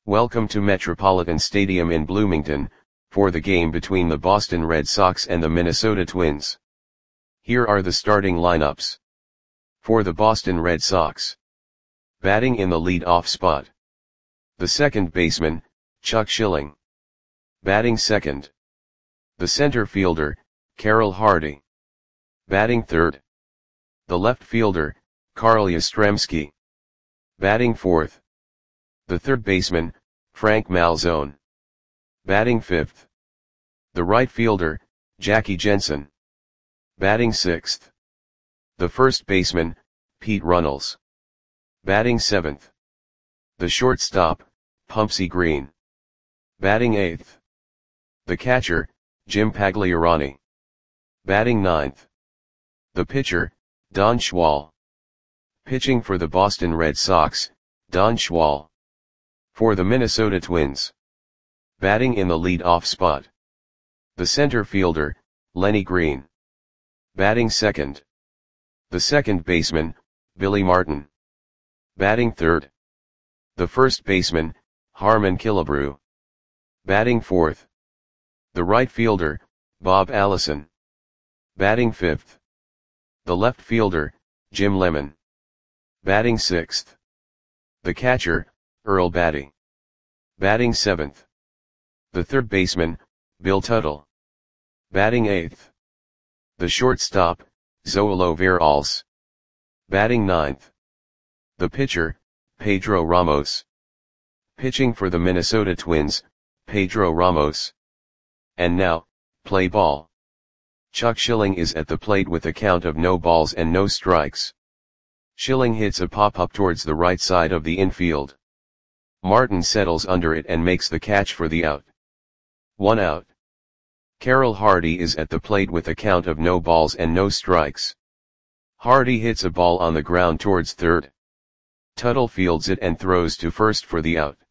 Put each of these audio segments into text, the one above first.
Welcome to Metropolitan Stadium in Bloomington, for the game between the Boston Red Sox and the Minnesota Twins. Here are the starting lineups. For the Boston Red Sox. Batting in the lead-off spot. The second baseman, Chuck Schilling. Batting second. The center fielder, Carroll Hardy. Batting third. The left fielder, Carl Yastrzemski. Batting fourth. The third baseman, Frank Malzone. Batting fifth. The right fielder, Jackie Jensen. Batting sixth. The first baseman, Pete Runnels. Batting seventh. The shortstop, Pumpsie Green. Batting eighth. The catcher, Jim Pagliarani. Batting ninth. The pitcher, Don Schwal. Pitching for the Boston Red Sox, Don Schwal. For the Minnesota Twins. Batting in the lead-off spot. The center fielder, Lenny Green. Batting second. The second baseman, Billy Martin. Batting third. The first baseman, Harmon Killebrew. Batting fourth. The right fielder, Bob Allison. Batting fifth. The left fielder, Jim Lemon. Batting sixth. The catcher, Earl Batty. Batting seventh. The third baseman, Bill Tuttle. Batting eighth. The shortstop, Zoilo Veralles. Batting ninth. The pitcher, Pedro Ramos. Pitching for the Minnesota Twins, Pedro Ramos. And now, play ball. Chuck Schilling is at the plate with a count of no balls and no strikes. Schilling hits a pop-up towards the right side of the infield. Martin settles under it and makes the catch for the out. 1 out. Carroll Hardy is at the plate with a count of no balls and no strikes. Hardy hits a ball on the ground towards third. Tuttle fields it and throws to first for the out.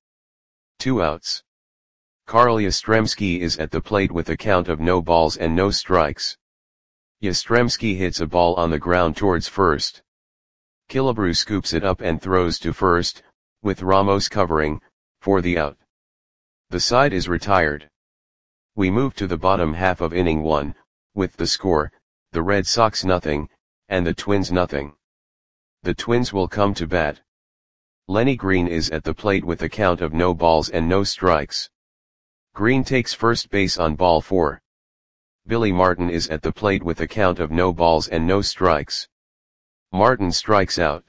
2 outs. Carl Yastrzemski is at the plate with a count of no balls and no strikes. Yastrzemski hits a ball on the ground towards first. Killebrew scoops it up and throws to first, with Ramos covering, for the out. The side is retired. We move to the bottom half of inning 1, with the score, the Red Sox 0, and the Twins 0. The Twins will come to bat. Lenny Green is at the plate with a count of no balls and no strikes. Green takes first base on ball 4. Billy Martin is at the plate with a count of no balls and no strikes. Martin strikes out.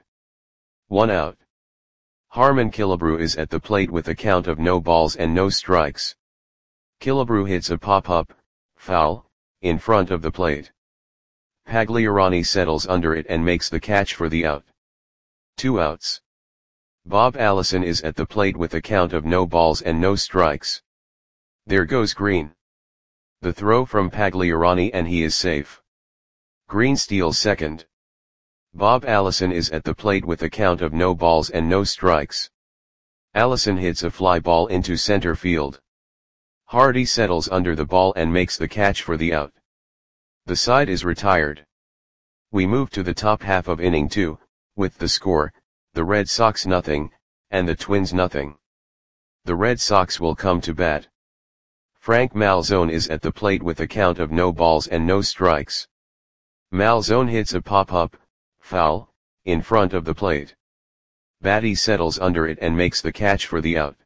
1 out. Harmon Killebrew is at the plate with a count of no balls and no strikes. Killebrew hits a pop-up, foul, in front of the plate. Pagliarani settles under it and makes the catch for the out. 2 outs. Bob Allison is at the plate with a count of no balls and no strikes. There goes Green. The throw from Pagliarani and he is safe. Green steals second. Bob Allison is at the plate with a count of no balls and no strikes. Allison hits a fly ball into center field. Hardy settles under the ball and makes the catch for the out. The side is retired. We move to the top half of inning 2, with the score, the Red Sox 0, and the Twins 0. The Red Sox will come to bat. Frank Malzone is at the plate with a count of no balls and no strikes. Malzone hits a pop-up, foul, in front of the plate. Batty settles under it and makes the catch for the out.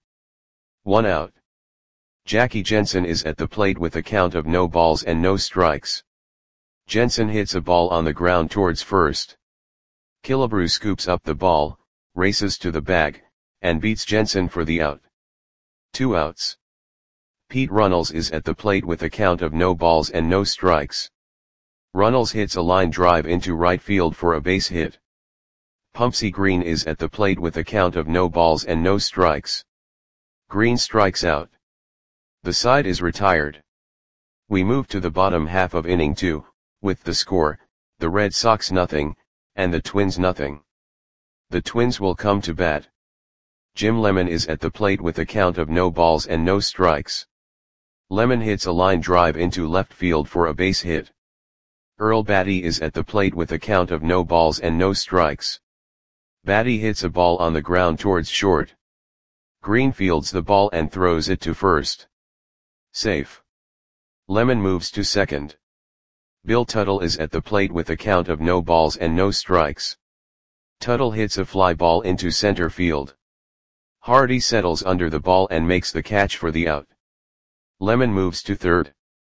1 out. Jackie Jensen is at the plate with a count of no balls and no strikes. Jensen hits a ball on the ground towards first. Killebrew scoops up the ball, races to the bag, and beats Jensen for the out. 2 outs. Pete Runnels is at the plate with a count of no balls and no strikes. Runnels hits a line drive into right field for a base hit. Pumpsie Green is at the plate with a count of no balls and no strikes. Green strikes out. The side is retired. We move to the bottom half of inning 2, with the score, the Red Sox 0, and the Twins 0. The Twins will come to bat. Jim Lemon is at the plate with a count of no balls and no strikes. Lemon hits a line drive into left field for a base hit. Earl Batty is at the plate with a count of no balls and no strikes. Batty hits a ball on the ground towards short. Green fields the ball and throws it to first. Safe. Lemon moves to second. Bill Tuttle is at the plate with a count of no balls and no strikes. Tuttle hits a fly ball into center field. Hardy settles under the ball and makes the catch for the out. Lemon moves to third.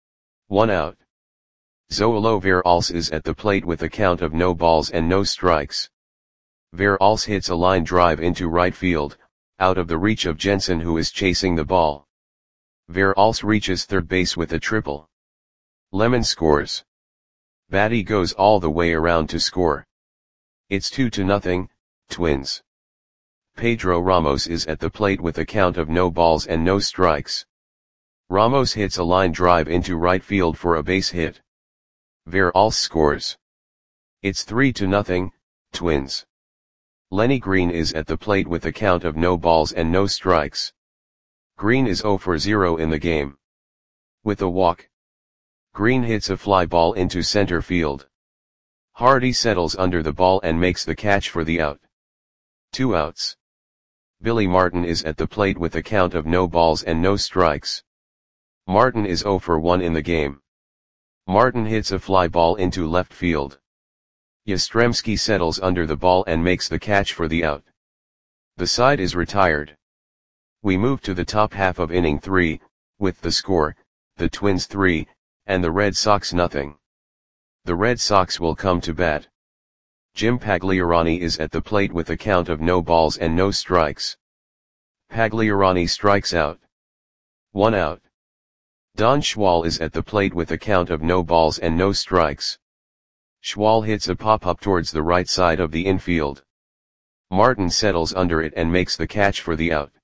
1 out. Zoilo Veralce is at the plate with a count of no balls and no strikes. Veralce hits a line drive into right field, out of the reach of Jensen, who is chasing the ball. Veralce reaches third base with a triple. Lemon scores. Batty goes all the way around to score. It's 2-0, Twins. Pedro Ramos is at the plate with a count of no balls and no strikes. Ramos hits a line drive into right field for a base hit. Veralce scores. It's 3-0, Twins. Lenny Green is at the plate with a count of no balls and no strikes. Green is 0 for 0 in the game. With a walk, Green hits a fly ball into center field. Hardy settles under the ball and makes the catch for the out. 2 outs. Billy Martin is at the plate with a count of no balls and no strikes. Martin is 0 for 1 in the game. Martin hits a fly ball into left field. Yastrzemski settles under the ball and makes the catch for the out. The side is retired. We move to the top half of inning 3, with the score, the Twins 3, and the Red Sox nothing. The Red Sox will come to bat. Jim Pagliarani is at the plate with a count of no balls and no strikes. Pagliarani strikes out. 1 out. Don Schwal is at the plate with a count of no balls and no strikes. Schwal hits a pop-up towards the right side of the infield. Martin settles under it and makes the catch for the out.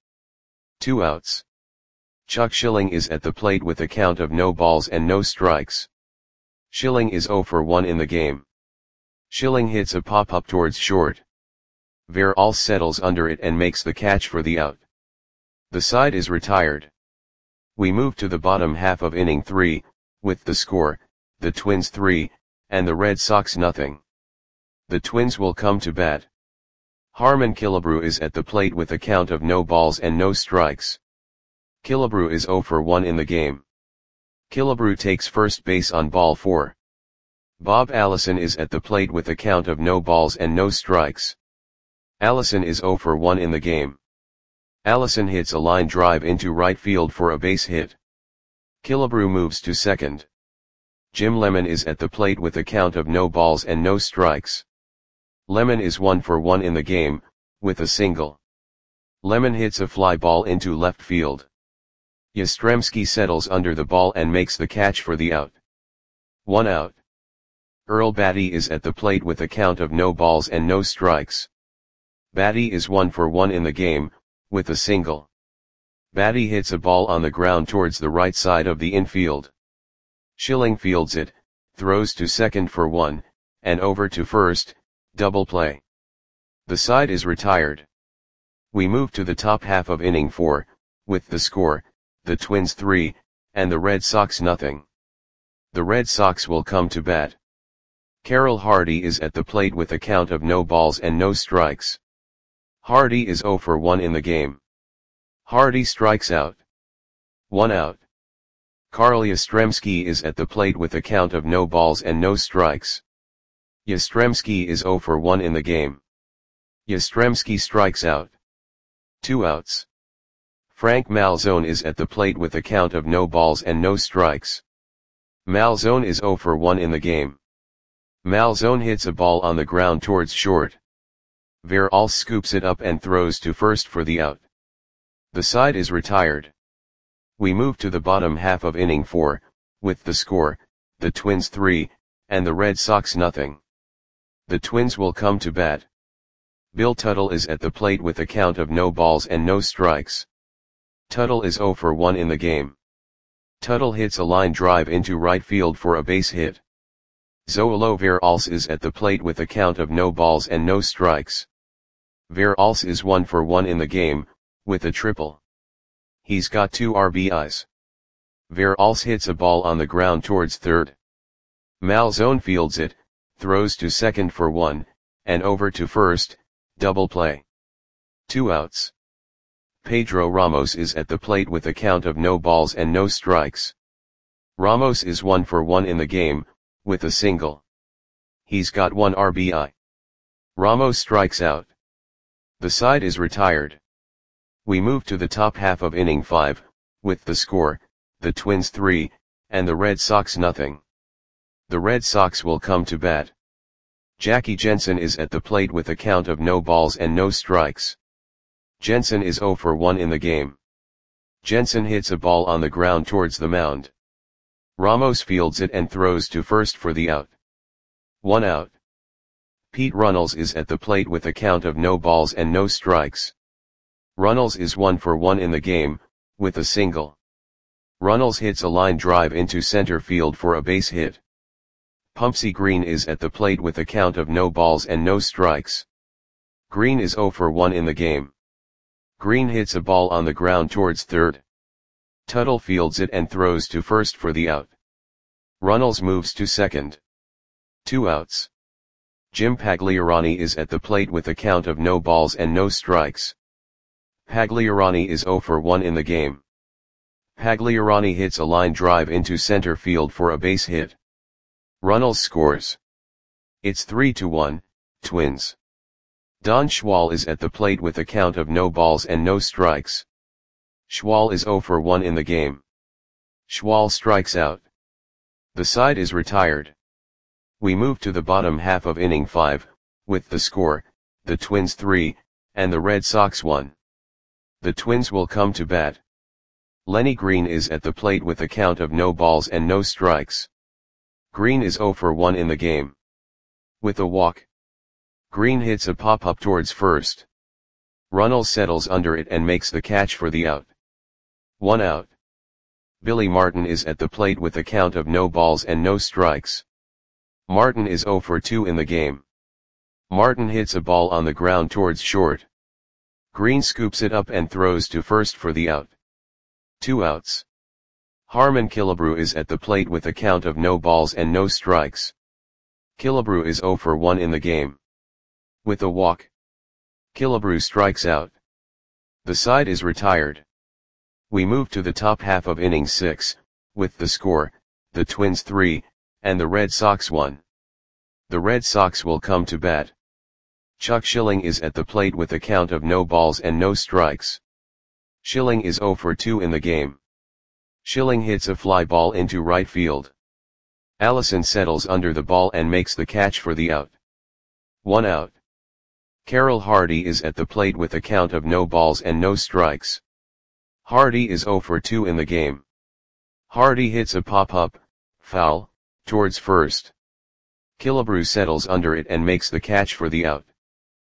2 outs. Chuck Schilling is at the plate with a count of no balls and no strikes. Schilling is 0 for 1 in the game. Schilling hits a pop-up towards short. Veralce settles under it and makes the catch for the out. The side is retired. We move to the bottom half of inning 3, with the score, the Twins 3, and the Red Sox nothing. The Twins will come to bat. Harmon Killebrew is at the plate with a count of no balls and no strikes. Killebrew is 0 for 1 in the game. Killebrew takes first base on ball 4. Bob Allison is at the plate with a count of no balls and no strikes. Allison is 0 for 1 in the game. Allison hits a line drive into right field for a base hit. Killebrew moves to second. Jim Lemon is at the plate with a count of no balls and no strikes. Lemon is 1 for 1 in the game, with a single. Lemon hits a fly ball into left field. Yastrzemski settles under the ball and makes the catch for the out. 1 out. Earl Batty is at the plate with a count of no balls and no strikes. Batty is 1 for 1 in the game, with a single. Batty hits a ball on the ground towards the right side of the infield. Schilling fields it, throws to second for 1, and over to first, double play. The side is retired. We move to the top half of inning 4, with the score, the Twins 3, and the Red Sox nothing. The Red Sox will come to bat. Carroll Hardy is at the plate with a count of no balls and no strikes. Hardy is 0 for 1 in the game. Hardy strikes out. 1 out. Carl Yastrzemski is at the plate with a count of no balls and no strikes. Yastrzemski is 0 for 1 in the game. Yastrzemski strikes out. 2 outs. Frank Malzone is at the plate with a count of no balls and no strikes. Malzone is 0 for 1 in the game. Malzone hits a ball on the ground towards short. Veralce scoops it up and throws to first for the out. The side is retired. We move to the bottom half of inning 4, with the score, the Twins 3, and the Red Sox nothing. The Twins will come to bat. Bill Tuttle is at the plate with a count of no balls and no strikes. Tuttle is 0 for 1 in the game. Tuttle hits a line drive into right field for a base hit. Zoilo Veralce is at the plate with a count of no balls and no strikes. Veralce is 1 for 1 in the game, with a triple. He's got 2 RBIs. Veralce hits a ball on the ground towards third. Malzone fields it, throws to second for 1, and over to first, double play. 2 outs. Pedro Ramos is at the plate with a count of no balls and no strikes. Ramos is 1 for 1 in the game, with a single. He's got 1 RBI. Ramos strikes out. The side is retired. We move to the top half of inning 5, with the score, the Twins 3, and the Red Sox nothing. The Red Sox will come to bat. Jackie Jensen is at the plate with a count of no balls and no strikes. Jensen is 0 for 1 in the game. Jensen hits a ball on the ground towards the mound. Ramos fields it and throws to first for the out. 1 out. Pete Runnels is at the plate with a count of no balls and no strikes. Runnels is 1 for 1 in the game, with a single. Runnels hits a line drive into center field for a base hit. Pumpsie Green is at the plate with a count of no balls and no strikes. Green is 0 for 1 in the game. Green hits a ball on the ground towards third. Tuttle fields it and throws to first for the out. Runnels moves to second. 2 outs. Jim Pagliarani is at the plate with a count of no balls and no strikes. Pagliarani is 0 for 1 in the game. Pagliarani hits a line drive into center field for a base hit. Runnels scores. It's 3-1, Twins. Don Schwal is at the plate with a count of no balls and no strikes. Schwal is 0 for 1 in the game. Schwal strikes out. The side is retired. We move to the bottom half of inning 5, with the score, the Twins 3, and the Red Sox 1. The Twins will come to bat. Lenny Green is at the plate with a count of no balls and no strikes. Green is 0 for 1 in the game. With a walk. Green hits a pop-up towards first. Runnels settles under it and makes the catch for the out. 1 out. Billy Martin is at the plate with a count of no balls and no strikes. Martin is 0 for 2 in the game. Martin hits a ball on the ground towards short. Green scoops it up and throws to first for the out. 2 outs. Harmon Killebrew is at the plate with a count of no balls and no strikes. Killebrew is 0 for 1 in the game. With a walk. Killebrew strikes out. The side is retired. We move to the top half of inning 6, with the score, the Twins 3, and the Red Sox 1. The Red Sox will come to bat. Chuck Schilling is at the plate with a count of no balls and no strikes. Schilling is 0 for 2 in the game. Schilling hits a fly ball into right field. Allison settles under the ball and makes the catch for the out. 1 out. Carroll Hardy is at the plate with a count of no balls and no strikes. Hardy is 0 for 2 in the game. Hardy hits a pop-up, foul, towards first. Killebrew settles under it and makes the catch for the out.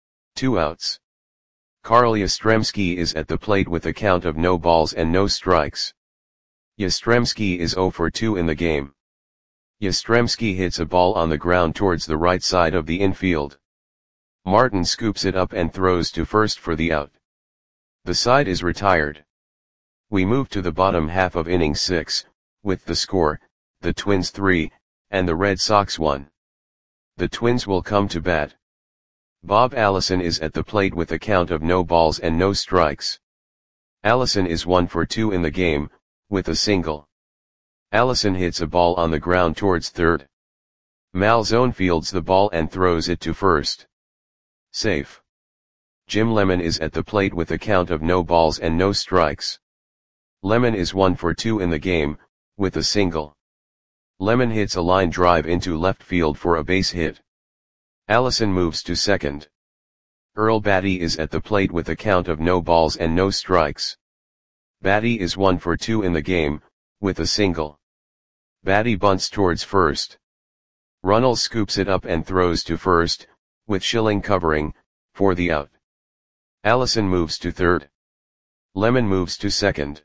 2 outs. Carl Yastrzemski is at the plate with a count of no balls and no strikes. Yastrzemski is 0 for 2 in the game. Yastrzemski hits a ball on the ground towards the right side of the infield. Martin scoops it up and throws to first for the out. The side is retired. We move to the bottom half of inning 6, with the score, the Twins 3, and the Red Sox 1. The Twins will come to bat. Bob Allison is at the plate with a count of no balls and no strikes. Allison is 1 for 2 in the game, with a single. Allison hits a ball on the ground towards third. Malzone fields the ball and throws it to first. Safe. Jim Lemon is at the plate with a count of no balls and no strikes. Lemon is 1 for 2 in the game, with a single. Lemon hits a line drive into left field for a base hit. Allison moves to second. Earl Batty is at the plate with a count of no balls and no strikes. Batty is 1 for 2 in the game, with a single. Batty bunts towards first. Runnels scoops it up and throws to first, with Schilling covering, for the out. Allison moves to third. Lemon moves to second.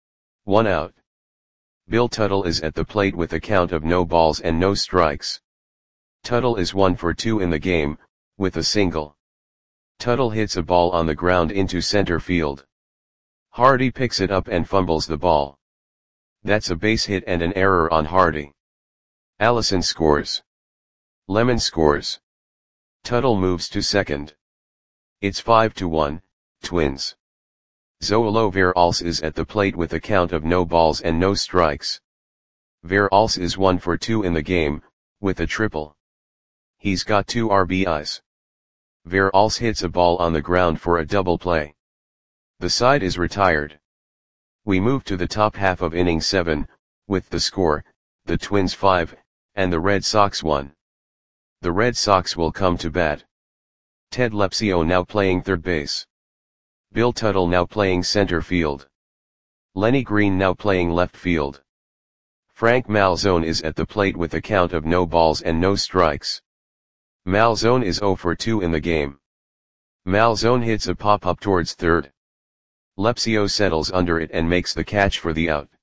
1 out. Bill Tuttle is at the plate with a count of no balls and no strikes. Tuttle is 1 for 2 in the game, with a single. Tuttle hits a ball on the ground into center field. Hardy picks it up and fumbles the ball. That's a base hit and an error on Hardy. Allison scores. Lemon scores. Tuttle moves to second. It's 5-1, Twins. Zoilo Veralls is at the plate with a count of no balls and no strikes. Veralls is 1 for 2 in the game, with a triple. He's got 2 RBIs. Veralls hits a ball on the ground for a double play. The side is retired. We move to the top half of inning 7, with the score, the Twins 5, and the Red Sox 1. The Red Sox will come to bat. Ted Lepsio now playing third base. Bill Tuttle now playing center field. Lenny Green now playing left field. Frank Malzone is at the plate with a count of no balls and no strikes. Malzone is 0 for 2 in the game. Malzone hits a pop-up towards third. Lepsio settles under it and makes the catch for the out.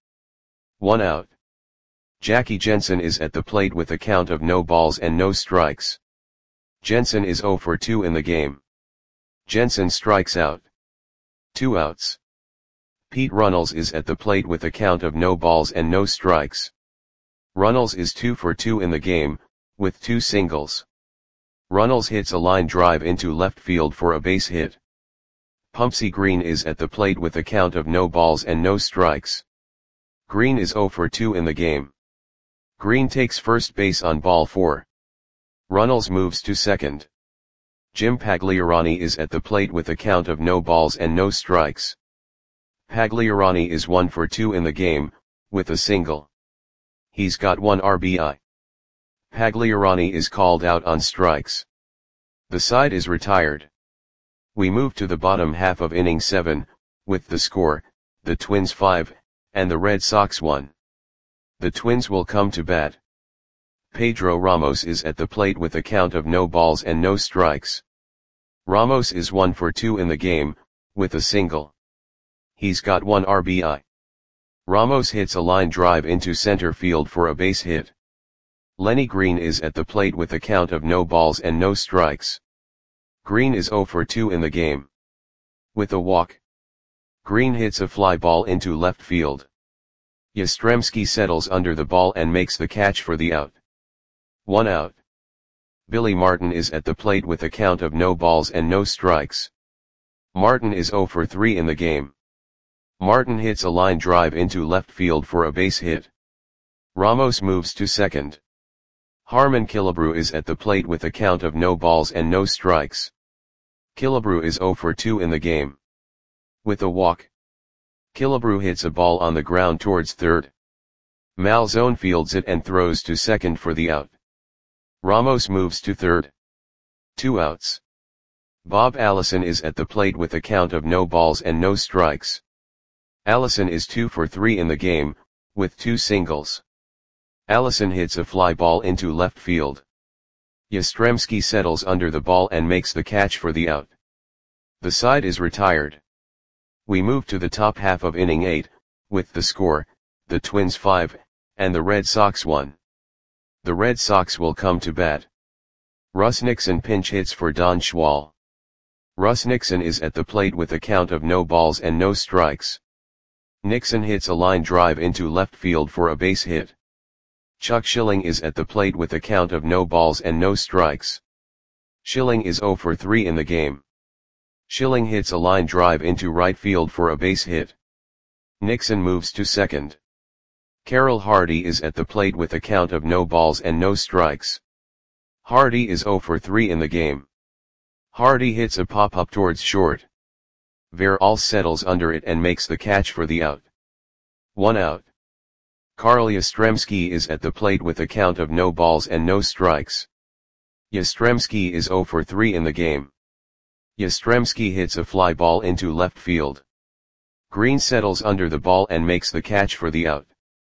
1 out. Jackie Jensen is at the plate with a count of no balls and no strikes. Jensen is 0 for 2 in the game. Jensen strikes out. 2 outs. Pete Runnels is at the plate with a count of no balls and no strikes. Runnels is 2 for 2 in the game, with 2 singles. Runnels hits a line drive into left field for a base hit. Pumpsie Green is at the plate with a count of no balls and no strikes. Green is 0 for 2 in the game. Green takes first base on ball 4. Runnels moves to second. Jim Pagliarani is at the plate with a count of no balls and no strikes. Pagliarani is 1 for 2 in the game, with a single. He's got 1 RBI. Pagliarani is called out on strikes. The side is retired. We move to the bottom half of inning 7, with the score, the Twins 5, and the Red Sox 1. The Twins will come to bat. Pedro Ramos is at the plate with a count of no balls and no strikes. Ramos is 1 for 2 in the game, with a single. He's got 1 RBI. Ramos hits a line drive into center field for a base hit. Lenny Green is at the plate with a count of no balls and no strikes. Green is 0 for 2 in the game. With a walk. Green hits a fly ball into left field. Yastrzemski settles under the ball and makes the catch for the out. 1 out. Billy Martin is at the plate with a count of no balls and no strikes. Martin is 0 for 3 in the game. Martin hits a line drive into left field for a base hit. Ramos moves to second. Harmon Killebrew is at the plate with a count of no balls and no strikes. Killebrew is 0 for 2 in the game. With a walk. Killebrew hits a ball on the ground towards third. Malzone fields it and throws to second for the out. Ramos moves to third. 2 outs. Bob Allison is at the plate with a count of no balls and no strikes. Allison is 2 for 3 in the game, with 2 singles. Allison hits a fly ball into left field. Yastrzemski settles under the ball and makes the catch for the out. The side is retired. We move to the top half of inning 8, with the score, the Twins 5, and the Red Sox 1. The Red Sox will come to bat. Russ Nixon pinch hits for Don Schwal. Russ Nixon is at the plate with a count of no balls and no strikes. Nixon hits a line drive into left field for a base hit. Chuck Schilling is at the plate with a count of no balls and no strikes. Schilling is 0 for 3 in the game. Schilling hits a line drive into right field for a base hit. Nixon moves to second. Carroll Hardy is at the plate with a count of no balls and no strikes. Hardy is 0 for 3 in the game. Hardy hits a pop-up towards short. Veralls settles under it and makes the catch for the out. 1 out. Carl Yastrzemski is at the plate with a count of no balls and no strikes. Yastrzemski is 0 for 3 in the game. Yastrzemski hits a fly ball into left field. Green settles under the ball and makes the catch for the out.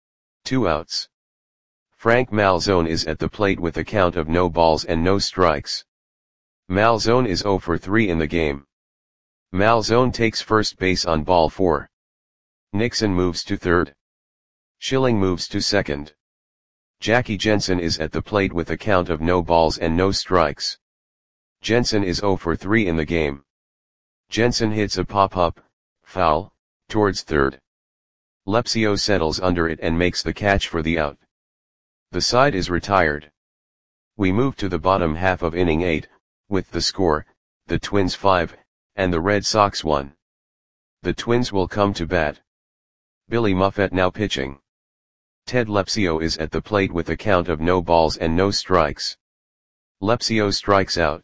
2 outs. Frank Malzone is at the plate with a count of no balls and no strikes. Malzone is 0 for 3 in the game. Malzone takes first base on ball 4. Nixon moves to third. Schilling moves to second. Jackie Jensen is at the plate with a count of no balls and no strikes. Jensen is 0 for 3 in the game. Jensen hits a pop-up, foul, towards third. Lepsio settles under it and makes the catch for the out. The side is retired. We move to the bottom half of inning 8, with the score, the Twins 5, and the Red Sox 1. The Twins will come to bat. Billy Muffet now pitching. Ted Lepsio is at the plate with a count of no balls and no strikes. Lepsio strikes out.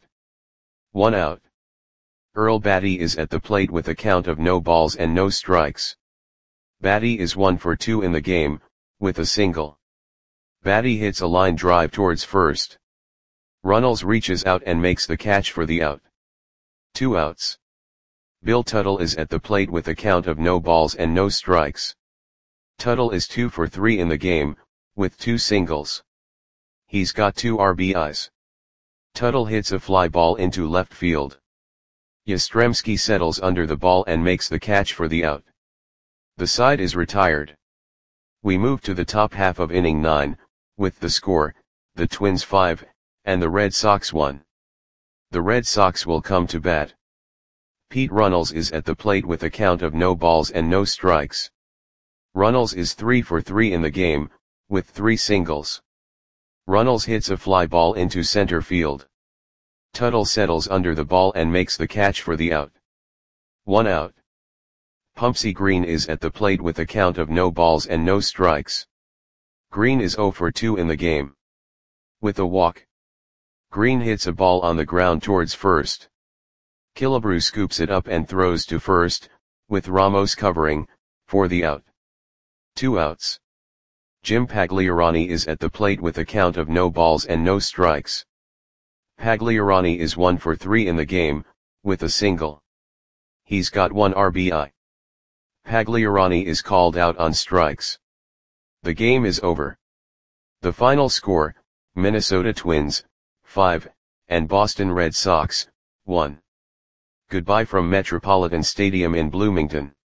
1 out. Earl Batty is at the plate with a count of no balls and no strikes. Batty is 1 for 2 in the game, with a single. Batty hits a line drive towards first. Runnels reaches out and makes the catch for the out. 2 outs. Bill Tuttle is at the plate with a count of no balls and no strikes. Tuttle is 2 for 3 in the game, with 2 singles. He's got 2 RBIs. Tuttle hits a fly ball into left field. Yastrzemski settles under the ball and makes the catch for the out. The side is retired. We move to the top half of inning 9, with the score, the Twins 5, and the Red Sox 1. The Red Sox will come to bat. Pete Runnels is at the plate with a count of no balls and no strikes. Runnels is 3 for 3 in the game, with 3 singles. Runnels hits a fly ball into center field. Tuttle settles under the ball and makes the catch for the out. 1 out. Pumpsie Green is at the plate with a count of no balls and no strikes. Green is 0 for 2 in the game. With a walk. Green hits a ball on the ground towards first. Killebrew scoops it up and throws to first, with Ramos covering, for the out. 2 outs. Jim Pagliarani is at the plate with a count of no balls and no strikes. Pagliarani is 1 for 3 in the game, with a single. He's got 1 RBI. Pagliarani is called out on strikes. The game is over. The final score, Minnesota Twins, 5, and Boston Red Sox, 1. Goodbye from Metropolitan Stadium in Bloomington.